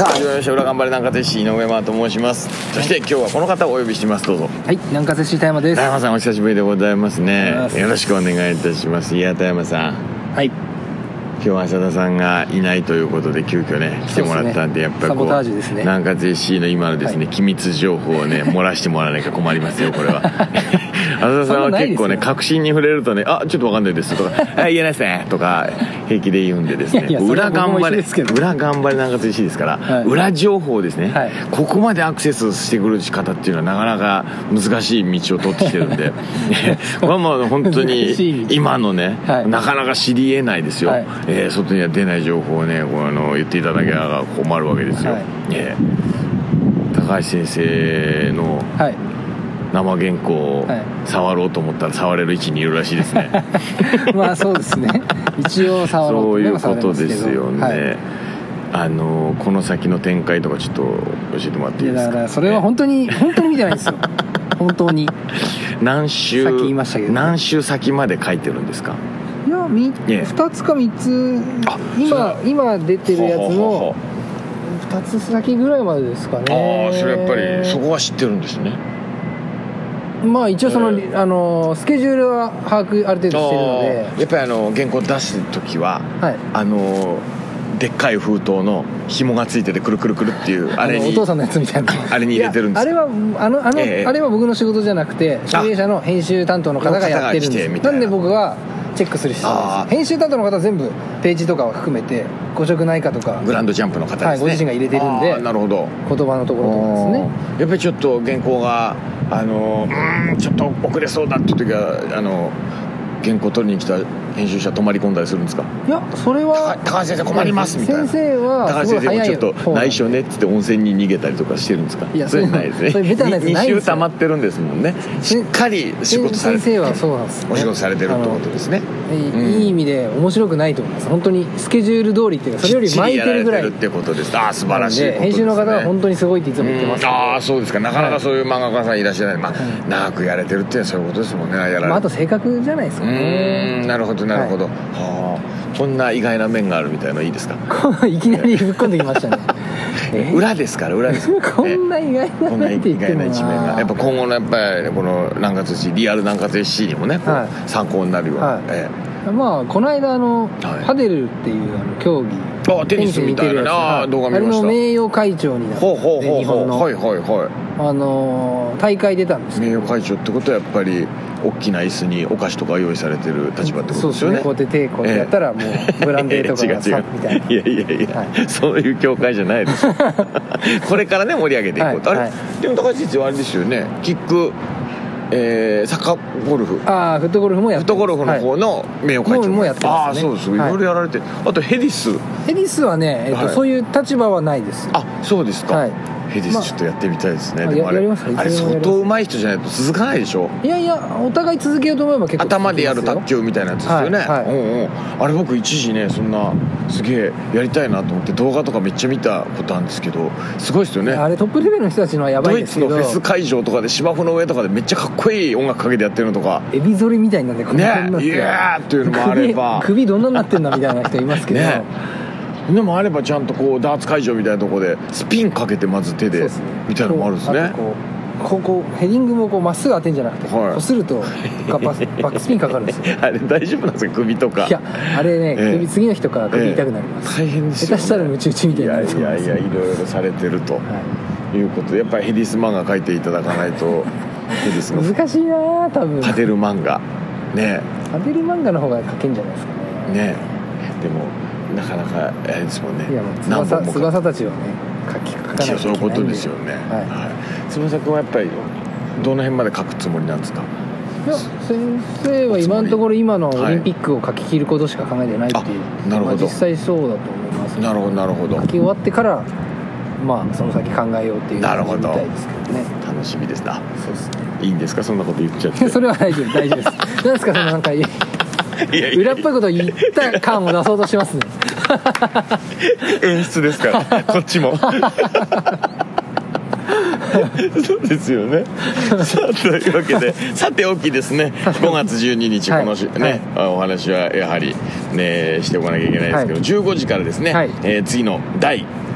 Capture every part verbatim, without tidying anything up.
さあ始まりました裏頑張れ南葛 エスシー 井上真と申します。そして今日はこの方をお呼びしています。どうぞ。 はい、南葛 エスシー 田山です。 田山さんお久しぶりでございますね。 ますよろしくお願いいたします。いや田山さん、 はい、 今日は浅田さんがいないということで急遽ね来てもらったんで、やっぱりこうサボタージュですね。 南葛 エスシー の今のですね、はい、機密情報をね漏らしてもらわないか困りますよこれは。浅田さんは結構ね確信に触れるとね、あちょっと分かんないですとかあ言えないですねとか平気で言うんでですね、いやいや裏頑張れ裏頑張れ南葛 エスシー ですから、はい、裏情報ですね、はい、ここまでアクセスしてくる仕方っていうのはなかなか難しい道を取ってきてるんでこれはもう本当に今のね、はい、なかなか知り得ないですよ、はい、えー、外には出ない情報をねあの言っていただけが困るわけですよ、はい、えー、高橋先生の、はい、生原稿を触ろうと思ったら触れる位置にいるらしいですね。 まあそうですね。一応触ろうと思えば触れますけど。そういうことですよね。はい、あのこの先の展開とかちょっと教えてもらっていいですか。いやだからそれは本当に、ね、本当に見てないんですよ。本当に。何週先言いましたけど、ね、 何週先まで書いてるんですか。 いやみ、ね、ふたつかみっつ今今出てるやつのふたつ先ぐらいまでですかね。 ああそれやっぱりそこは知ってるんですね。 まあ一応その、えー、あのスケジュールは把握ある程度してるので、 やっぱりあの原稿出す時は、はい、あのでっかい封筒の紐がついててくるくるくるっていうあれにお父さんのやつみたいなあれに入れてるんですか。 あれはあのあの、えー、あれは僕の仕事じゃなくて集英社の編集担当の方がやってるんです。なんで僕はチェックする必要です。編集担当の方は全部ページとかを含めて誤植ないかとかグランドジャンプの方ですね、 はい、ご自身が入れてるんで。 なるほど。 言葉のところとかですね。 やっぱりちょっと原稿があのうーんちょっと遅れそうだっていう時はあの原稿取りに来た編集者泊まり込んだりするんですか。 いやそれは高橋先生困りますみたいな。 先生は高橋先生もちょっと内緒ねっつって温泉に逃げたりとかしてるんですか。 いやそれないですね。 それベタなやつないんですよ。 に週溜まってるんですもんね。しっかり仕事されて先生はそうなんです、ね、 お仕事されてるってことですね。 いい意味で面白くないと思います。本当にスケジュール通りっていうかそれより巻いてるぐらいってことです。ああ素晴らしいことですね。 編集の方は本当にすごいっていつも言ってます。 ああそうですか。なかなかそういう漫画家さんいらっしゃらない、まあ、はい、長くやれてるっていうのはそういうことですもんね。やられる、 まあ、あと性格じゃないですかね。 うんなるほどなるほど、はい、はあこんな意外な面があるみたいなのいいですか。 いきなりぶっ込んできましたね。 裏ですから裏ですからこんな意外な面って言ってもな。 こんな意外な一面がやっぱ今後のやっぱりこの南葛 エスシー リアル南葛 エスシー にもね、はい、参考になるような、はいええ、まあこの間あの、はい、パデルっていうあの競技あテニスみたいな、あ動画見ました。あれの名誉会長になってほうほうほうほうはいはいはいあのー、大会出たんですけど、 名誉会長ってことはやっぱり大きな椅子にお菓子とか用意されてる立場ってことですよね。 そうですね。こうやって手こうやったらもうブランデーとかがさみたいな。 いやいやいや、はい、そういう協会じゃないですこれからね盛り上げていこうと、はい、あれ、はい、でも高橋先生はあれですよね、キックえー、サッカーゴルフああフットゴルフもやってフットゴルフの方の名誉会長、はい、 もやってますね。 ああそうです、いろいろやられて、はい、あとヘディスヘディスはね、えーとはい、そういう立場はないです。 あそうですか、はい、ヘディスちょっとやってみたいですね、まあ、でもあれあれ相当上手い人じゃないと続かないでしょ。 いやいやお互い続けようと思えば結構頭でやる卓球みたいなやつですよね、はいはい、うんうん、あれ僕一時ねそんなすげえやりたいなと思って動画とかめっちゃ見たことあるんですけどすごいですよね。 あれトップレベルの人たちのはやばいですけど、 ドイツのフェス会場とかで芝生の上とかでめっちゃかっこいい音楽かけてやってるのとかエビ反りみたいになってこんなね、いやーっていうのもあれば首, 首どんなになってんだみたいな人いますけどね。 でもあればちゃんとこうダーツ会場みたいなところでスピンかけてまず手で、ね、みたいなのもあるんですね。 こうこうヘディングもこうまっすぐ当てんじゃなくて、はい、こするとバックスピンかかるんですよ。 あれ大丈夫なんですか首とか。 いやあれね、えー、首次の日とか首痛くなります、 えー、大変ですよね。 下手したらムチ打ちみたいになると思います。 いやいやいろいろされてると、はい、いうことでやっぱりヘディス漫画描いていただかないとヘディスの難しいな多分パデル漫画ねパデル漫画の方が描けんじゃないですかね。 ねでもなかなかあれですもんね。 いやもう翼翼たちはね書き書かないといけないんで。 そういうことですよね、はいはい、翼君はやっぱりどの辺まで書くつもりなんですか。 いや先生は今のところ今のオリンピックを書き切ることしか考えてないっていう、はい、なるほど、まあ、実際そうだと思います、ね、 なるほどなるほど。 書き終わってからまあその先考えようっていう感じみたいですけどね。 楽しみですな。 そうですね。 いいんですかそんなこと言っちゃって。 それは大丈夫大丈夫です何ですかそのなんかいやいや裏っぽいことを言った感を出そうとしますね演出ですからこっちもそうですよねさあというわけでさておきですねごがつじゅうににちこのし、はいねはい、お話はやはり、ね、しておかなきゃいけないですけど、はい、じゅうごじからですね、はいえー、次のだい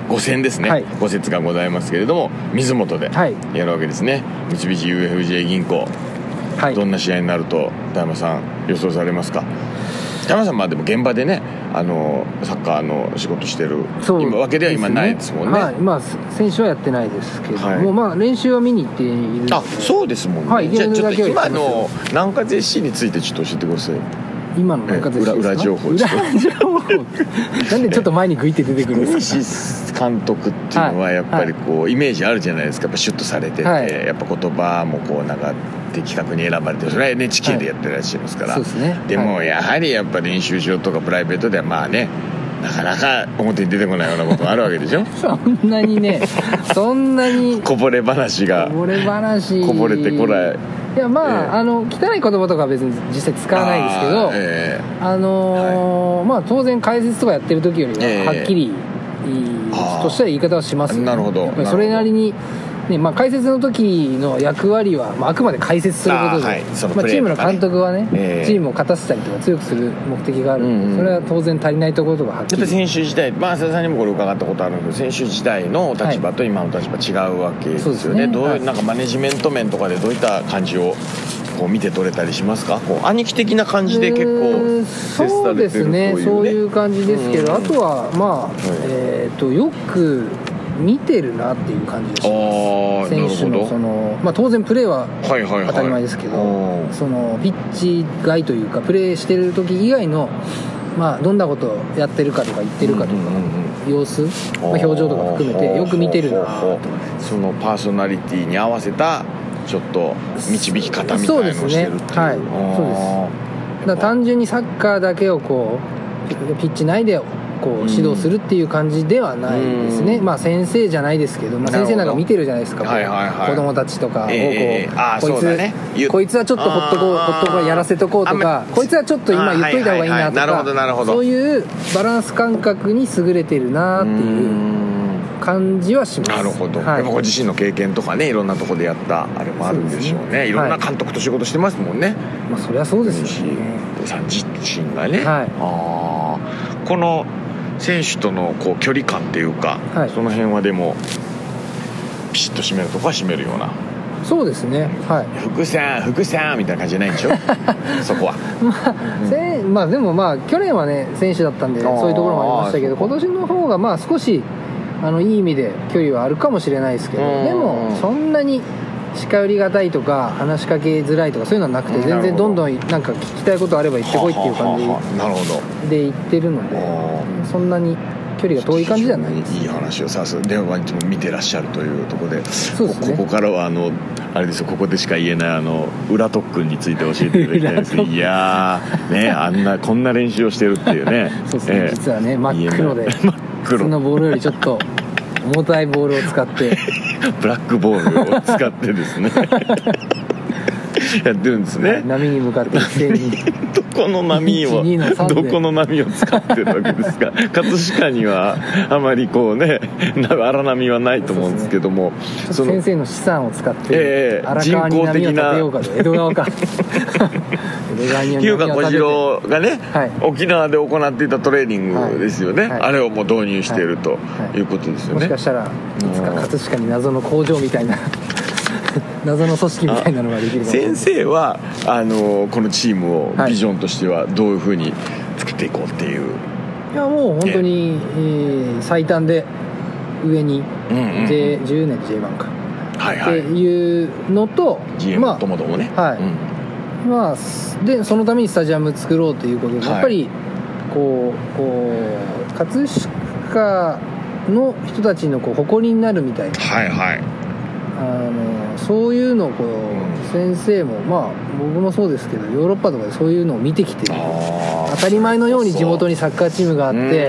ご戦ですね、はい、ご節がございますけれども水本でやるわけですね、はい、三菱 ユーエフジェー 銀行、はい、どんな試合になると田山さん予想されますか？田山さんまあでも現場でねあのサッカーの仕事してる今わけでは今ないですもんね。 はい、まあ選手はやってないですけども、はい、まあ練習は見に行っているので。あ、 そうですもんね。 はい、 じゃあちょっと今の南葛 エスシー についてちょっと教えてください。 今の南葛 エスシー裏, 裏情報裏情報なんでちょっと前にグイって出てくるんですか？監督っていうのはやっぱりこう、はい、イメージあるじゃないですか。やっぱシュッとされてて、はい、やっぱ言葉もこうなんか的確に選ばれてそれは エヌエイチケー でやってらっしゃいますから、はい、そうですね、でもやはりやっぱ練習場とかプライベートではまあねなかなか表に出てこないようなことがあるわけでしょそんなにねそんなにこぼれ話がこぼれ話こぼれてこない。 いやまあ、えー、あの汚い言葉とかは別に実際使わないですけど あ,、えー、あのーはい、まあ当然解説とかやってる時よりははっきり、えー、とした言い方はしますよね。 なるほど。やっぱりそれなりにね、まあ、解説の時の役割は、まあ、あくまで解説することで、はい、まあ、チームの監督はね、えー、チームを勝たせたりとか強くする目的があるので、うんうん、それは当然足りないところとかはっきり。 やっぱ選手時代、まあ、浅田さんにもこれ伺ったことあるんですけど選手時代の立場と今の立場違うわけですよね、はい、そうですね。どういうなんかマネジメント面とかでどういった感じをこう見て取れたりしますか？こう兄貴的な感じで結構接されてるというね。 そうですね、そういう感じですけど、あとはまあ、はい、えーとよく見てるなっていう感じでします。選手のその、まあ、当然プレーは当たり前ですけど、はいはいはい、そのピッチ外というかプレーしてる時以外の、まあ、どんなことをやってるかとか言ってるかとか、うんうんうん、様子、まあ、表情とか含めてよく見てるなと。 そのパーソナリティに合わせたちょっと導き方みたいなのをしてるっていう。そうですね、はい、そうです。だから単純にサッカーだけをこうピッチ内でこう指導するっていう感じではないですね、うん、まあ先生じゃないですけど、まあ、先生なんか見てるじゃないですか、はいはいはい、子供たちとかをこう、えー、こいつ、ね、こいつはちょっとほっとこうほっとこうやらせとこうとか、こいつはちょっと今言っといた方がいいなとか、そういうバランス感覚に優れてるなっていう感じはします。 なるほど、はい、でもご自身の経験とかねいろんなところでやったあれもあるんでしょう ね, うねいろんな監督と仕事してますもんね、はい、 まあそりゃそうですよね。 さん自身がね、はい、あこの選手とのこう距離感っていうか、はい、その辺はでもピシッと締めるとこは締めるような。 そうですね、はい、 福さん福さんみたいな感じじゃないんでしょそこはまあ、うん、まあでもまあ去年はね選手だったんでそういうところもありましたけど今年の方がまあ少しあのいい意味で距離はあるかもしれないですけど、でもそんなに近寄りがたいとか話しかけづらいとかそういうのはなくて、全然どんどんなんか聞きたいことあれば言ってこいっていう感じで言ってるので、そんなに距離が遠い感じじゃないです。 いい話をさす電話にも見てらっしゃるというところで、そうですね、ここからはあのあれですよ、ここでしか言えないあの裏特訓について教えていただきたいです。いやーね、あんなこんな練習をしてるっていうねそうですね、えー、実はね真っ黒で普通のボールよりちょっと重たいボールを使ってブラックボールを使ってですねやってるんですね、はい、 波に向かって一斉にどこの波をどこの波を使ってるわけですか葛飾にはあまりこうね荒波はないと思うんですけども、 その先生の資産を使って、えー、荒川に波を立てようかと江戸川か日向小次郎がね、はい、沖縄で行っていたトレーニングですよね、はいはい、あれをもう導入しているということですよね、もしかしたらいつか葛飾に謎の工場みたいな謎の組織みたいなのができるかもしれない。 先生はあのこのチームをビジョンとしてはどういうふうに作っていこうっていう、 いやもう本当に、えー、最短で上に、うんうん、J、じゅうねん ジェイワン か、はいはい、っていうのとジーエム ともどもね、 まあ、はい、うん、まあ、でそのためにスタジアム作ろうということで、はい、やっぱりこうこう葛飾の人たちのこう誇りになるみたいな、 はいはい、 あのそういうのをこう先生もまあ僕もそうですけどヨーロッパとかでそういうのを見てきてる、当たり前のように地元にサッカーチームがあって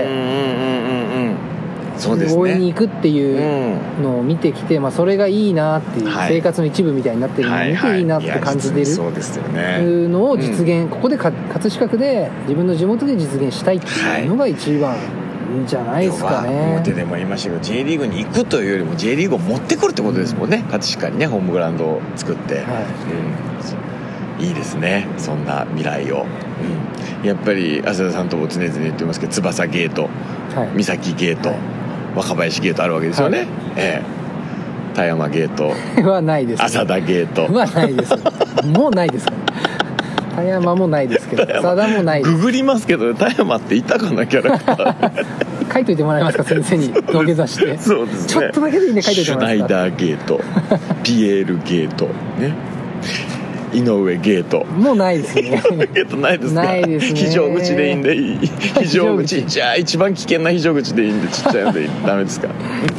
応援に行くっていうのを見てきて、まあ、それがいいなっていう、生活の一部みたいになってるのを見ていいなって感じてるのを実現、ここで葛飾区で自分の地元で実現したいっていうのが一番いいんじゃないですかね。 表でも言いましたけど J リーグに行くというよりも J リーグを持ってくるってことですもんね、葛飾にねホームグラウンドを作って、はい、うん、いいですねそんな未来を、うん、やっぱり浅田さんとも常々言ってますけど翼ゲート、はい、三崎ゲート、はい、 若林ゲートあるわけですよね、はい、えー、田山ゲートはないです、ね、 浅田ゲートはないですもうないですから田山もないですけど浅田もないです。 ググりますけど田山っていたかなキャラクター書いといてもらえますか先生に土下座してそうですねちょっとだけでいいんで書いといてもらえますか。 シュナイダーゲートピエールゲートね井上ゲートもうないですねゲートないですか。 ないですね。 非常口でいいんでいい非常口じゃあ一番危険な非常口でいいんでちっちゃいのでダメですか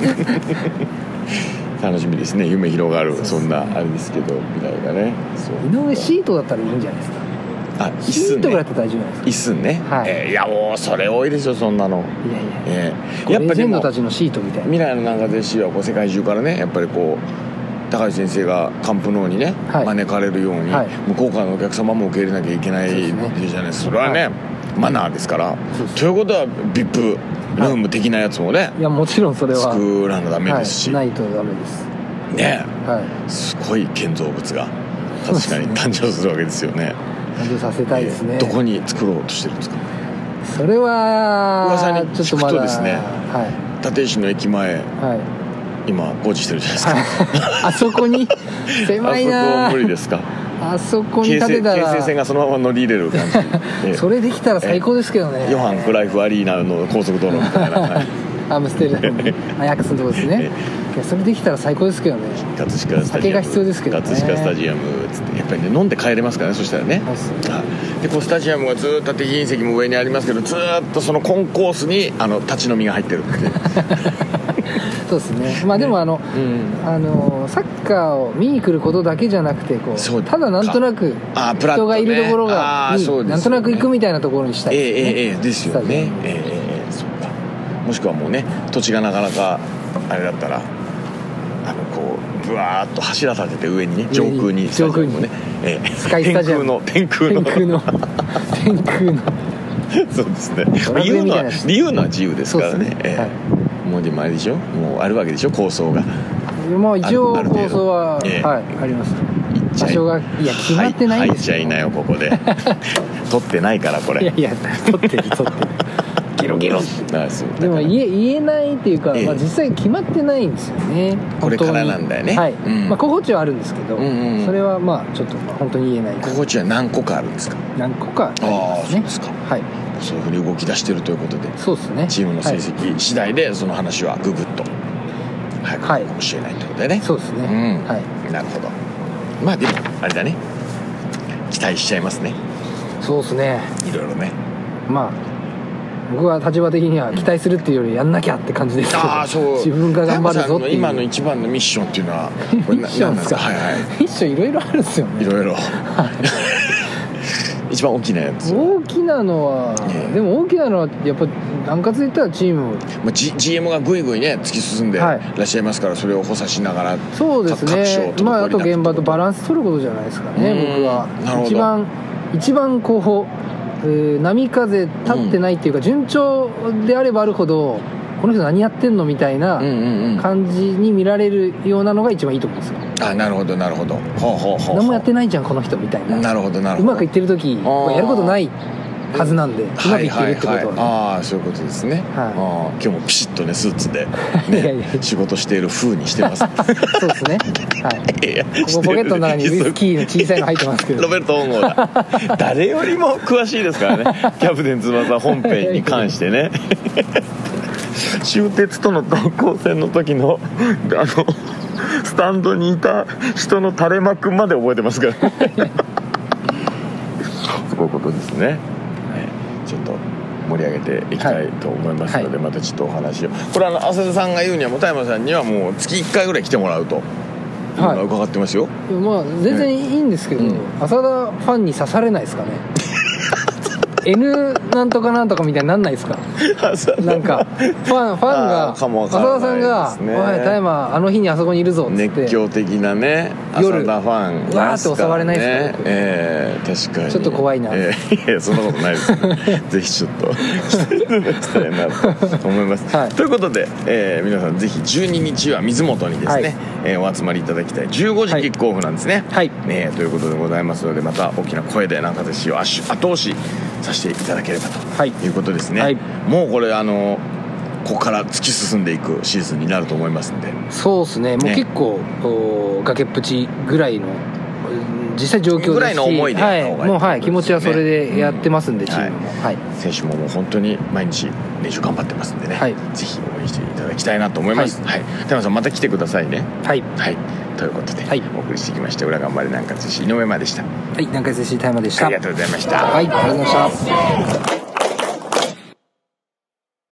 楽しみですね。夢広がる そ, そんなあれですけど未来がね。 そう井上シートだったらいいんじゃないですか。 あシートぐらいだったら大丈夫ですか。 椅子ね、はい、えー、いやもうそれ多いですよそんなの。いやいや、えー、やっぱりレジェンドたちのシートみたいな。 未来の南葛市はこう世界中からねやっぱりこう高橋先生がカンプノーにね、はい、招かれるように、はい、向こうからのお客様も受け入れなきゃいけないじゃないですか。 そ, それはね、はい、マナーですから、ということは ブイアイピー ルーム的なやつもね、はい、 いやもちろんそれは作らなダメですし、 はい、ないとダメですね、 はい、 すごい建造物が確かに誕生するわけですよね。 誕生させたいですね、 えー、どこに作ろうとしてるんですか。 それは噂に聞くとですね、 はい、 立石の駅前、はい、今工事してるじゃないですか、はい、 あそこに狭いな。 あそこは無理ですか。 あそこに建てたら京成線がそのまま乗り入れる感じ、 えー、それできたら最高ですけどね。 ヨハンクライフアリーナの高速道路みたいな、はい、 アムステルダムにアヤックスのとこですね、えー、いやそれできたら最高ですけどね。 葛飾スタジアム、 酒が必要ですけどね。 葛飾スタジアムつってやっぱりね飲んで帰れますからね。そしたらね、でこうスタジアムがずっと敵隕石も上にありますけどずっとそのコンコースにあの立ち飲みが入ってるっていうそうですね。まあでもあの、ね、うん、あのサッカーを見に来ることだけじゃなくてこうただなんとなく人がいるところがに、ね、なんとなく行くみたいなところにしたいですね。 ええええですよね。ええええそうか。もしくはもうね土地がなかなかあれだったらあのこうブワーッと柱立てて上にね上空に上空にね、 ええ、 スカイスタジアム天空の天空の天空のそうですね。理由のは理由のは自由ですからね。ええ、はい、もうでもあれでしょ、もうあるわけでしょ構想が。 まあ一応構想は、ええ、はいあります。場所がいや決まってないんですよ。 入っちゃいなよここで撮ってないからこれ。 いやいや撮ってる撮ってるギロギロでも言え、言えないっていうか、ええ、まあ、実際決まってないんですよね。 これからなんだよね。はい、 うん、まあ、候補地はあるんですけど、うんうん、それはまあちょっと本当に言えない。 候補地は何個かあるんですか。 何個かありますね。ああそうですか。はい、 そういうふうに動き出してるということで、 そうですね。 チームの成績次第でその話はググッと早くなるかもしれないということでね、はい、 そうですね、うん、はい、 なるほど。まあでもあれだね、期待しちゃいますね。 そうですね、 いろいろね。 まあ僕は立場的には期待するっていうよりやんなきゃって感じですけど、 あそう自分が頑張るぞっていう。 今の一番のミッションっていうのはこれミッションですか。 はいはい、 ミッションいろいろあるんですよね。 いろいろ一番大きなやつ、 大きなのは、ね、でも大きなのはやっぱ南葛で言ったらチーム、 まあ、G、ジーエム がぐいぐいね突き進んでいらっしゃいますから、はい、それを補佐しながらそうですね、まあ、あと現場とバランス取ることじゃないですかね。僕は一番一番こうえー、波風立ってないっていうか、うん、順調であればあるほどこの人何やってんのみたいな感じに見られるようなのが一番いいと思うんですよ。 あ、なるほどなるほど。ほうほうほうほう。 何もやってないじゃんこの人みたいな。 なるほどなるほど。 うまくいってる時はやることないはずなんで、うまくいってるってことは、ね、はいはいはい、ああそういうことですね、はい、あ今日もピシッとねスーツで、ね、いやいや仕事している風にしてます。 そうですね、はい、いやここポケットの中にウイスキーの小さいの入ってますけどロベルト本郷だ誰よりも詳しいですからねキャプテン翼本編に関してね終鉄との同行戦の時のあのスタンドにいた人の垂れ幕まで覚えてますからねそういうことですね。ちょっと盛り上げていきたいと思いますので、はい、またちょっとお話を。これあの浅田さんが言うにはもう田山さんにはもう月いっかいぐらい来てもらうというのは伺ってますよ。 まあ全然いいんですけど、うん、浅田ファンに刺されないですかねN なんとかなんとかみたいになんないですかなんかファンファンが浅田さんが「おい田山あの日にあそこにいるぞ」っつって熱狂的なね夜浅田ファンわーって襲われないですか。 ええー、確かにちょっと怖いな、 えー、いやそんなことないですねぜひちょっとしたいなと思います、はい、ということで、えー、皆さんぜひじゅうににちは水元にですね、はい、えー、お集まりいただきたい。じゅうごじキックオフなんですね、はい、ね、ということでございますのでまた大きな声で南葛市を後押しさせていただければということですね、はい、もうこれあのここから突き進んでいくシーズンになると思いますんで。 そうですね、もう結構、ね、崖っぷちぐらいの実際状況ですしぐらいの思いで、はい、もう、はい、気持ちはそれでやってますんで、うん、チームも、はい、 選手ももう本当に毎日練習頑張ってますんでね、はい、ぜひ応援していただきたいなと思います。はい、田山さんまた来てくださいね。はい、はい、ということで、はい、お送りしてきました裏頑張れ南葛寿司井上真でした。 はい、南葛寿司田山でした。 ありがとうございました。 はい、ありがとうございました。